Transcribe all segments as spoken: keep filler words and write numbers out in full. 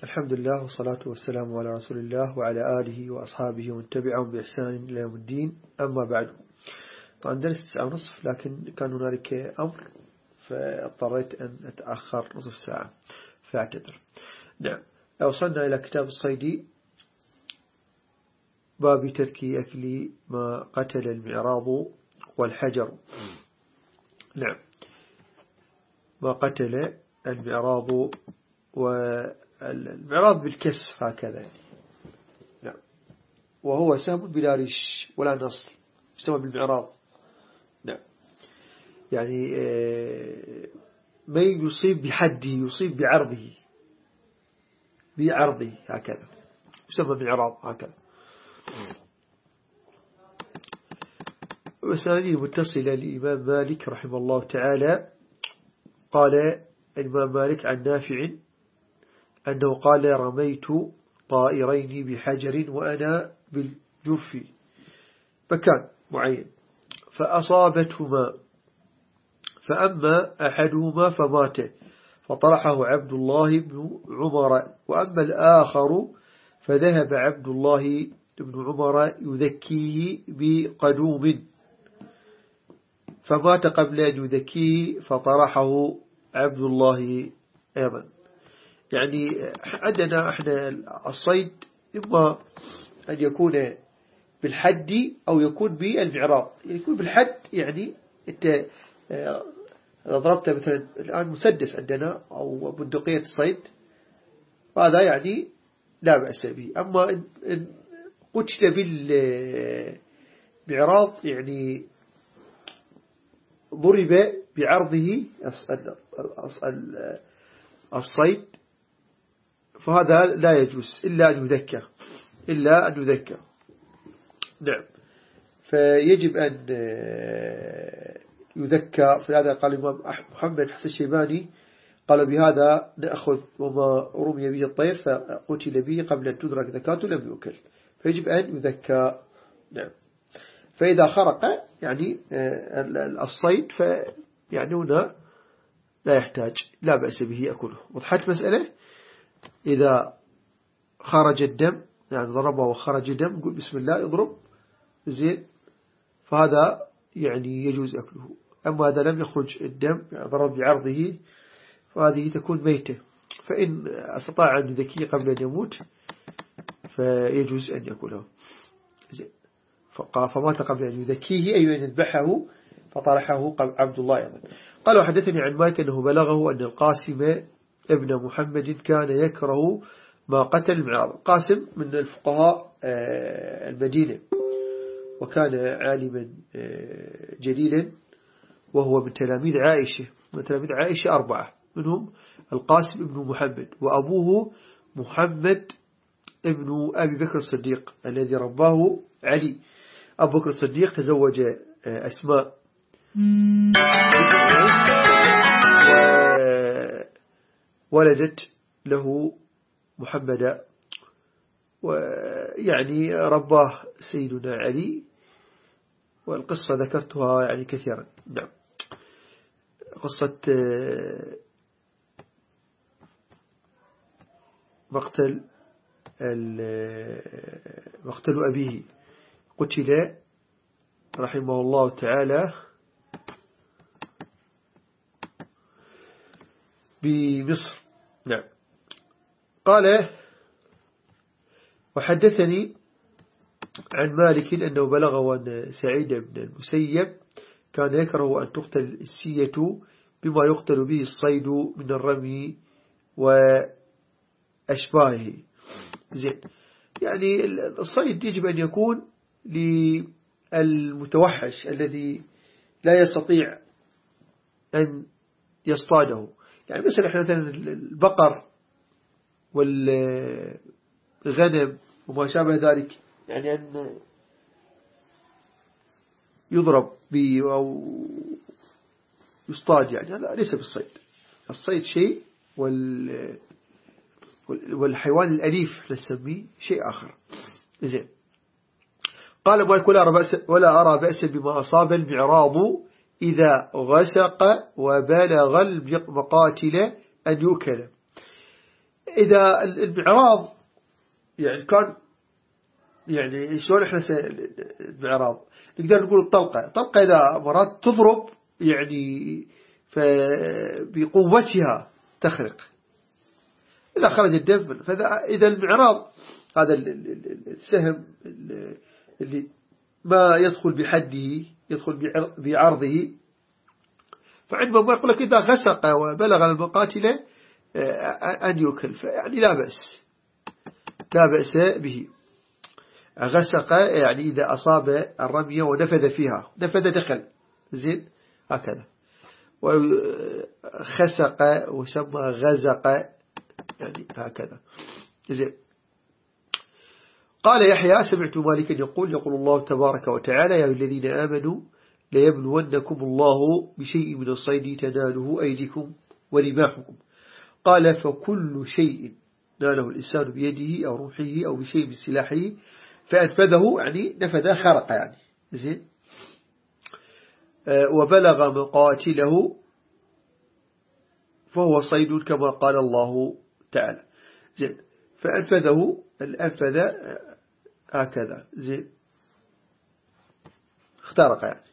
الحمد لله والصلاة والسلام على رسول الله وعلى آله وأصحابه ومن تبعهم بإحسان إلى يوم الدين. أما بعد، طبعا درس تسعة ونصف لكن كان هنالك أمر فاضطريت أن أتأخر نصف ساعة فاعتذر. نعم، وصلنا إلى كتاب الصيدي، باب ترك أكل ما قتل المعراض والحجر. نعم، ما قتل المعراض، والمعراض بالكسر هكذا، نعم، وهو سهم بلا ريش ولا نصل، يسمى بالمعراض. نعم، يعني ما يصيب بحده، يصيب بعرضه، بعرضه هكذا يسمى معراض هكذا. وسألني متصلة لإمام مالك رحمه الله تعالى، قال الإمام مالك عن نافع أنه قال: رميت طائرين بحجر وأنا بالجرف مكان معين فأصابتهما، فأما أحدهما فمات فطرحه عبد الله بن عمر، وأما الآخر فذهب عبد الله بن عمر يذكيه بقدوم فمات قبل أن يذكيه فطرحه عبد الله أيضا. يعني عندنا احنا الصيد إما أن يكون بالحد أو يكون بالمعراض. يعني يكون بالحد، يعني انت ضربت مثلا الآن مسدس عندنا أو بندقية الصيد، هذا يعني لا بأس به. أما إن قتل بالمعراض يعني ضرب بعرضه الصيد، فهذا لا يجوز إلا أن يذكى، إلا أن يذكى. نعم، فيجب أن يذكى. في هذا قال الإمام محمد حسن الشيباني، قال بهذا نأخذ وما رمي به الطير فقتل به قبل أن تدرك ذكاته لم يؤكل، فيجب أن يذكى. نعم، فإذا خرق يعني الصيد فيعني هنا لا يحتاج، لا بأس به يأكله. وضحت مسألة؟ إذا خرج الدم، يعني ضربه وخرج دم، قل بسم الله اضرب زين، فهذا يعني يجوز أكله. أما إذا لم يخرج الدم، يعني ضرب بعرضه، فهذه تكون ميتة، فإن استطاع أن يذكيه قبل أن يموت فيجوز أن يأكله. زين، فمات قبل أن يذكيه أي أن يذبحه فطرحه عبد الله أيضا. قال: وحدثني عن مالك أنه بلغه أن القاسم ابن محمد كان يكره ما قتل المعراض. قاسم من الفقهاء المدينة، وكان عالما جليلا، وهو من تلاميذ عائشة. من تلاميذ عائشة أربعة، منهم القاسم ابن محمد، وأبوه محمد ابن أبي بكر الصديق الذي رباه علي. أبو بكر الصديق تزوج أسماء وولدت له محمد، ويعني رباه سيدنا علي، والقصة ذكرتها يعني كثيرا. نعم، قصة مقتل مقتل أبيه، قتل رحمه الله تعالى بمصر. نعم، قال: وحدثني عن مالك أنه بلغه أن سعيد بن المسيب كان يكره أن تقتل السية بما يقتل به الصيد من الرمي وأشباهه. زين، يعني الصيد يجب أن يكون للمتوحش الذي لا يستطيع أن يصطاده. يعني مثلا احنا مثلا البقر والغنم وما شابه ذلك، يعني أن يضرب به أو يصطاد، يعني هذا ليس بالصيد. الصيد شيء، وال والحيوان الأليف نسميه شيء آخر. زين، قال مالك: ولا أرى بأس ولا أرى بأس بما أصاب المعراض إذا غسق وبلغ المقاتل أن يؤكل. إذا المعراض يعني كان يعني شلون إحنا المعراض نقدر نقول الطلقة الطلقة إذا مرات تضرب يعني بقوتها تخرق إذا خرج الدم. فإذا المعراض هذا السهم اللي ما يدخل بحده يدخل بعرضه، فعندما يقول لك إذا غسق وبلغ المقاتل أن يكل يعني لا بأس لا بأس به. غسق يعني إذا أصاب الرمية ونفذ فيها نفذ دخل زين هكذا. وخسق وسمى غزق يعني هكذا زين. قال يحيى سمعت مالكا يقول يقول الله تبارك وتعالى يا الذين آمنوا ليبلونكم الله بشيء من الصيد تناله أيديكم ورماحكم. قال فكل شيء ناله الإنسان بيده أو روحه أو بشيء من سلاحه فأنفذه يعني نفذ خرق يعني زين. وبلغ مقاتله فهو صيد كما قال الله تعالى زين. فأنفذه الأنفذ هكذا زين اخترق يعني.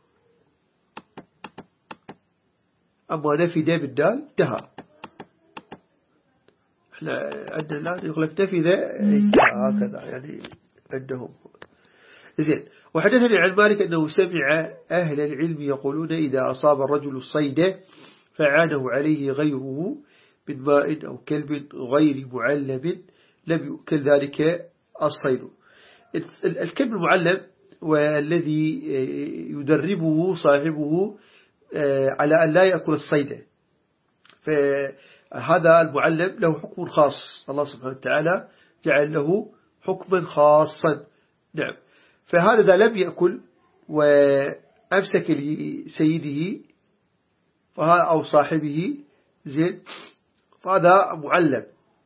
أما نفذ بالدال انتهى. احنا عندنا الآن يقول لك نفذ هكذا يعني عندهم زين. وحدثني عن مالك أنه سمع أهل العلم يقولون إذا أصاب الرجل الصيد فعانه عليه غيره من ماء أو كلب غير معلم لم يؤكل ذلك الصيد. الكلب المعلم والذي يدربه صاحبه على أن لا يأكل الصيد، فهذا المعلم له حكم خاص الله سبحانه وتعالى جعل له حكما خاصا. نعم. فهذا لم يأكل وأمسك لسيده أو صاحبه زين فهذا معلم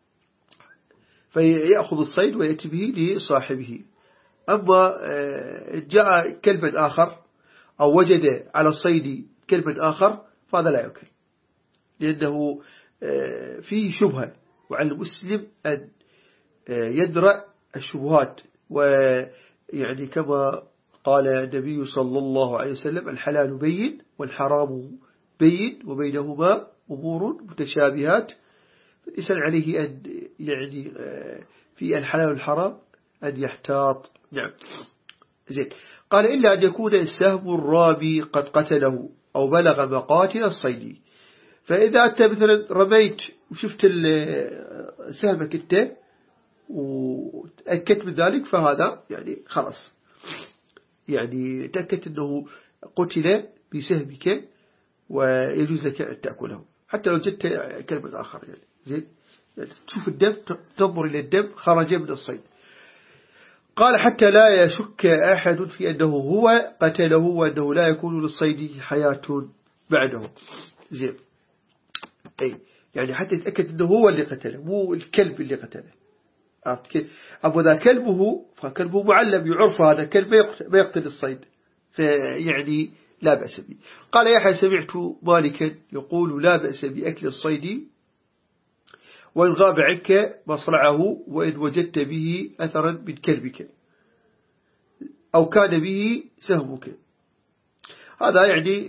فيأخذ الصيد ويأتي به لصاحبه. أما جاء كلب آخر أو وجد على الصيد كلب آخر فهذا لا يأكل، لأنه فيه شبهة، وعلى المسلم أن يدرأ الشبهات. ويعني كما قال النبي صلى الله عليه وسلم الحلال بين والحرام بين وبينهما أمور متشابهات، الإنسان عليه أن يعني في الحلال والحرام أن يحتاط. نعم زين. قال إلا أن يكون السهم الرامي قد قتله أو بلغ مقاتل الصيد. فإذا أنت مثلا رميت وشفت سهمك أنت وتأكدت من ذلك فهذا يعني خلاص يعني تأكدت أنه قتل بسهمك ويجوز لك أن تأكله حتى لو جدت كلمة آخر يعني زين. يعني تشوف الدم تنظر إلى الدم خرج من الصيد. قال حتى لا يشك أحد في أنه هو قتله وأنه لا يكون للصيد حياة بعده زين. أي يعني حتى يتأكد أنه هو اللي قتله مو الكلب اللي قتله. أبو ذا كلبه فكلبه معلم يعرف هذا كلب ما يقتل الصيد فيعني لا بأس به. قال يحيى سمعت مالكا يقول لا بأس بأكل الصيد وإن غاب عنك مصرعه وإن وجدت به أثرا من كلبك أو كان به سهمك. هذا يعني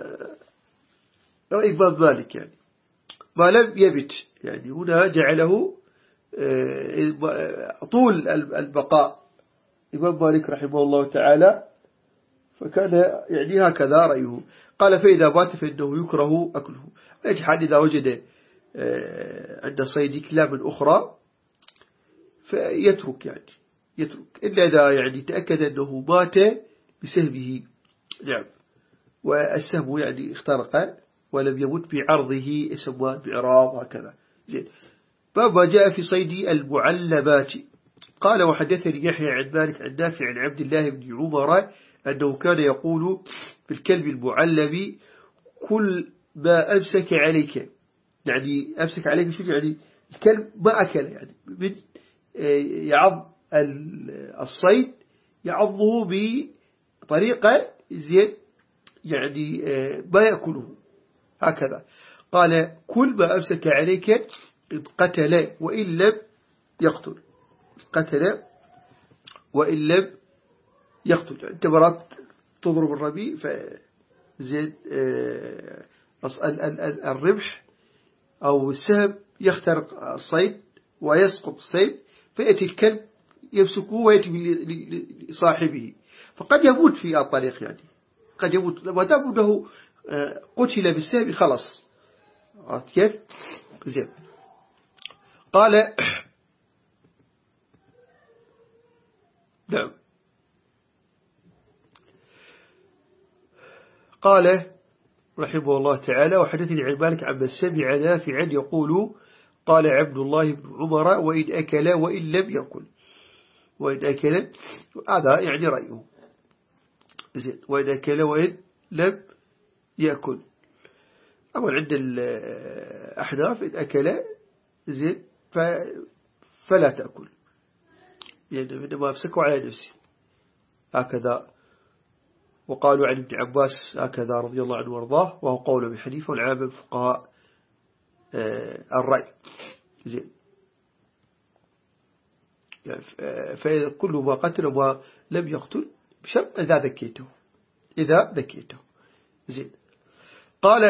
رأي إمام مالك يعني ما لم يبت يعني هنا جعله طول البقاء. إمام مالك رحمه الله تعالى فكان يعني هكذا رأيه. قال فإذا بات فإنه يكره أكله. أجحد إذا وجد عند صيد كلاب أخرى فيترك يعني يترك إلا إذا يعني تأكد أنه مات بسهمه. نعم. والسهم يعني اخترق ولم يمت بعرضه يسمى بعراض هكذا زين. باب ما جاء في صيد المعلبات. قال وحدثني يحيى عن مالك عن نافع عن عبد الله بن عمر أنه كان يقول في الكلب المعلب كل ما أمسك عليك يعني أمسك عليك شو يعني الكلب ما أكل يعني من يعض الصيد يعضه بطريقة زين يعني ما يأكله هكذا. قال كل ما أمسك عليك إن قتل وإن لم يقتل، قتل وإن لم يقتل. أنت مرات تضرب الرمي فزين الرمح أو السهم يخترق الصيد ويسقط الصيد، فيأتي الكلب يمسكه ويأتي لصاحبه، فقد يموت في الطريق، يعني قد يموت ما دام أنه قتل بالسهم خلص. كيف؟ زين. قال نعم. قال رحمه الله تعالى: وحدثني عن مالك عما سمع نافعا يقول قال عبد الله بن عمر: وإن أكل وإن لم يأكل. وإن أكل هذا يعني رأيه، زين. وإن أكل وإن لم يأكل. أما عند الأحناف إن أكل زين فلا تأكل، يعني عندما أمسكوا على نفسي هكذا. وقالوا عن ابن عباس هكذا رضي الله عنه وارضاه، وهو قول ابن حنيفة والعامة فقهاء الرأي، زين. يعني فكل ما قتل وما لم يقتل بشرط إذا ذكيته، إذا ذكيته، زين. قال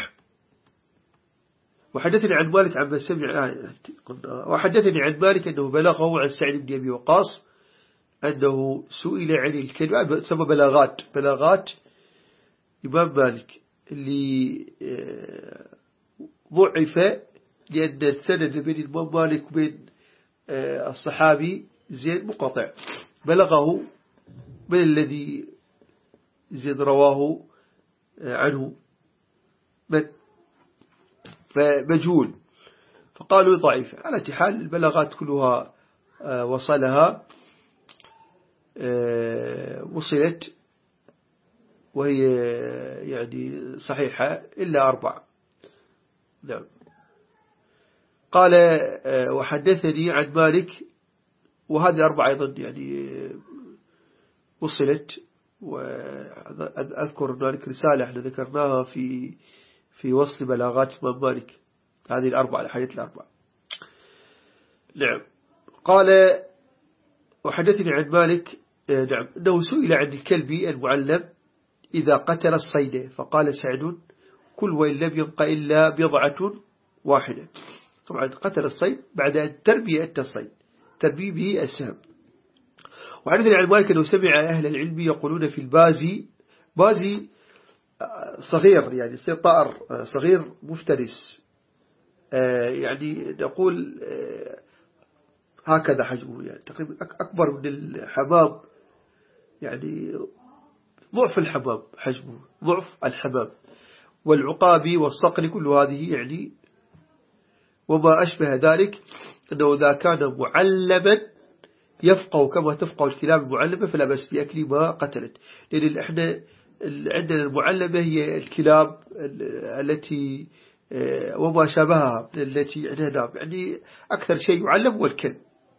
وحدثني عن مالك عما سمع وحدثني عن مالك أنه بلغه عن سعد بن أبي وقاص أنه سئل عن الكلمة، تسمى بلاغات بلاغات إمام مالك اللي ضعف لأن السند بين الإمام مالك وبين الصحابي زين مقاطع. بلغه من الذي زين رواه عنه من فمجهول، فقالوا ضعيف. على حال البلاغات كلها وصلها وصلت وهي يعني صحيحة إلا أربعة. نعم. قال وحدثني عن مالك، وهذه أربعة أيضا يعني وصلت. وأذكر مالك رسالة احنا ذكرناها في في وصل بلاغات إمام مالك، هذه الأربعة الحديث الأربعة. نعم. قال وحدثني عن مالك نعم أنه سئل عن الكلب المعلم إذا قتل الصيد، فقال سعد: كل وإن لم يبق إلا بضعة واحدة. طبعا قتل الصيد بعد أن تربي أنت الصيد، تربي به السهم. وحدثني عن مالك أنه سمع أهل العلم يقولون في البازي، بازي صغير يعني يصير طائر صغير مفترس، يعني نقول هكذا حجمه، يعني تقريبا أكبر من الحمام، يعني ضعف الحمام حجمه، ضعف الحمام. والعقابي والصقر كل هذه يعني وما أشبه ذلك، أنه إذا كان معلما يفقه كما تفقه الكلاب المعلمة فلا بأس بأكل ما قتلت. لأن إحنا عندنا المعلمة هي الكلاب التي وما شابهها التي عندنا، يعني أكثر شيء يعلم هو الكلب،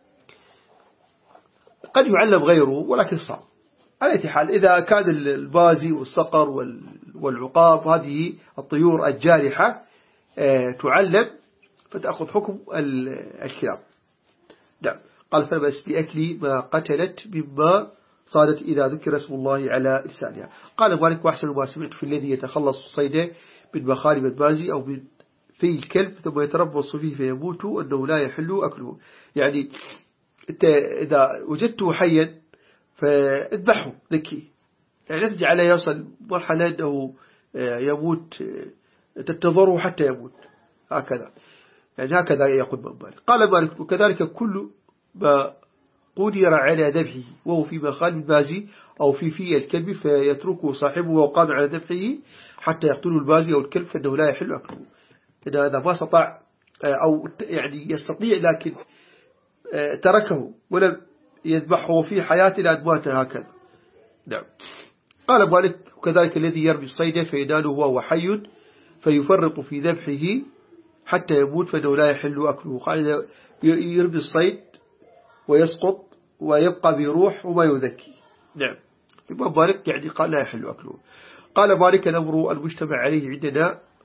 قد يعلم غيره ولكن صعب. على أي حال إذا كان البازي والصقر والعقاب هذه الطيور الجارحة تعلم فتأخذ حكم الكلاب. نعم. قال فلا بأس بأكل ما قتلت مما صارت إذا ذكر اسم الله على لسانها. قال مالك: وأحسن ما سمعت في الذي يتخلص الصيد من مخالب البازي أو من في الكلب ثم يتربص فيه فيموت أنه لا يحل أكله. يعني أنت إذا وجدته حيا فاذبحه ذكي، يعني لا تجعله يصل مرحلة أنه يموت تنتظره حتى يموت، هكذا يعني هكذا يقول مالك. قال مالك: وكذلك كل ما قدر على ذبحه وهو في مخالب البازي أو في في الكلب فيتركه صاحبه وقام على ذبحه حتى يقتله البازي أو الكلب فإنه لا يحل أكله. إذا هذا ما استطاع أو يعني يستطيع لكن تركه ولم يذبحه في حياته لأن مات هكذا. نعم. قال مالك: وكذلك الذي يرمي الصيد فيناله وهو حي فيفرط في ذبحه حتى يموت فإنه لا يحل أكله. قال يرمي الصيد ويسقط ويبقى بروح وما يذكي. نعم. الإمام مالك يعني قال لا يحل أكله. قال مالك: الأمر المجتمع عليه عندنا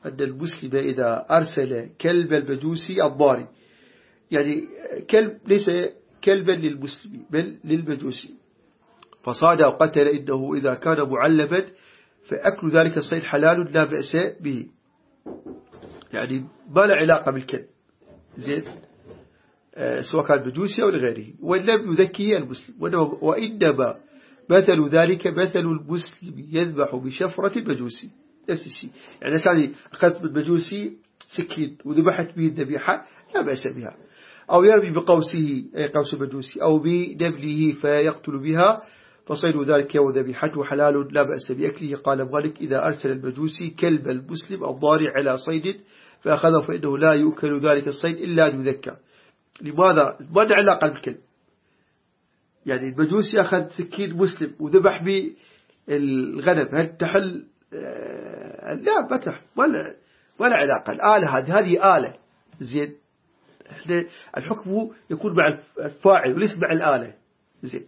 أن المسلم إذا أرسل كلب المجوسي الضاري، يعني كلب ليس كلبا للمسلم بل للمجوسي، فصاد أو قتل، إنه إذا كان معلما فأكل ذلك الصيد حلال لا بأس به، يعني ما له علاقة بالكلب زين، آه سواء كان مجوسي أو لغيره، وإن لم يذكي المسلم، وإنما مثل ذلك مثل المسلم يذبح بشفرة المجوسي، نفس الشيء، يعني سعني أخذت من المجوسي سكين وذبحت به الذبيحة لا بأس بها، أو يرمي بقوسه أي قوس المجوسي أو بنبله فيقتل بها، فصيد ذلك وذبيحته حلال لا بأس بأكله. قال مالك إذا أرسل المجوسي كلب المسلم الضارع على صيد فأخذه فإنه لا يؤكل ذلك الصيد إلا أن يذكى. لماذا؟ ما له علاقة بالكلب، يعني المجوسي أخذ سكين مسلم وذبح بالغنم، هل تحل؟ آه لا ما تحل، ما له ما له علاقة. الآلة هذه هذه آلة زين، الحكم يكون مع الفاعل وليس مع الآلة زين.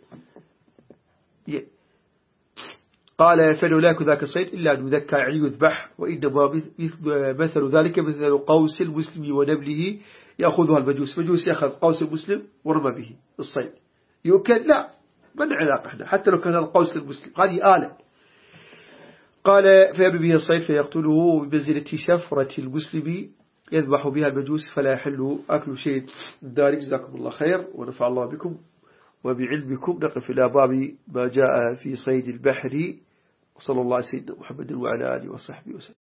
قال فإنه لا يأكل ذاك الصيد إلا أن يذكى، يعني يذبح، وإنما مثل ذلك مثل قوس المسلم ونبله يأخذها المجوس، مجوس يأخذ قوس المسلم ورمى به الصيد يؤكل، لا من علاقة احنا حتى لو كان القوس للمسلم، هذه آلة. قال فيرمي به الصيد فيقتله بمنزلة شفرة المسلم يذبح بها المجوس، فلا يحل أكل شيء داري. جزاكم الله خير ونفع الله بكم وبعلمكم. نقف إلى باب ما جاء في صيد البحر، وصلى الله على سيدنا محمد وعلى آله وصحبه وسلم.